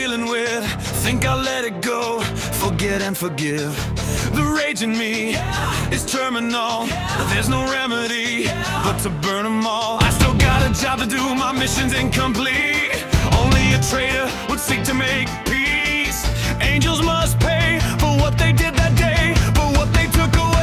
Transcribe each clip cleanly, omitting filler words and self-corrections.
dealing with. Think I'll let it go, forget and forgive. The rage in me is terminal. There's no remedy but to burn them all. I still got a job to do, my mission's incomplete. Only a traitor would seek to make peace. Angels must pay for what they did that day, for what they took away.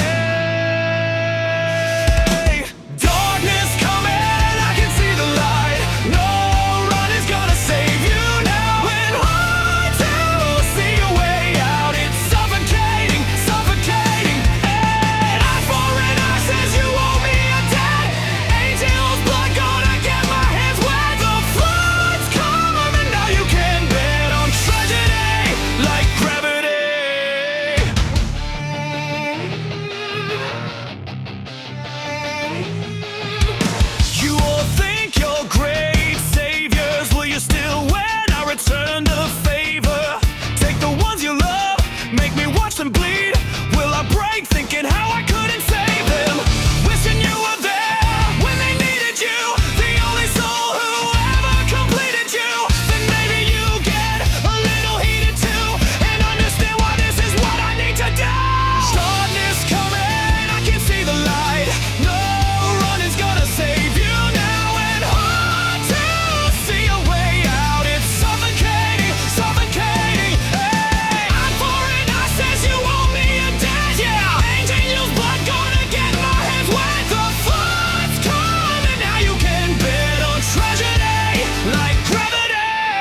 Darkness coming, I can see the light. No run is gonna save you now. And hard to see your way out. It's suffocating, suffocating. And eye for an eye says you owe me a debt. Angel's blood gonna get my hands wet. The flood's coming, and now you can bet on tragedy like gravity. You all think you're great saviors. Will you still when I return to the favor? Take the ones you love, make me watch them bleed. Will I break thinking how I couldn't save them? Wishing you were there when they needed you. The only soul who ever completed you. Then maybe you get a little heated too, and understand why this is what I need to do. Darkness coming, I can see the light. No run is gonna save you now. And hard to see a way out. It's suffocating, suffocating. Hey, eye for an eye says you owe me a debt. Yeah, angel's blood gonna get my hands wet. The flood's coming, now you can bet on tragedy like gravity.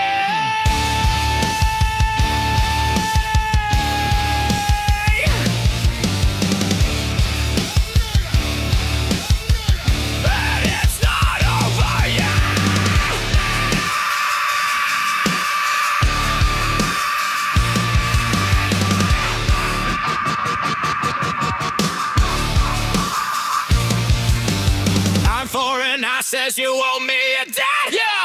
But it's not over yet. Eye for an eye says you owe me a debt. Yeah.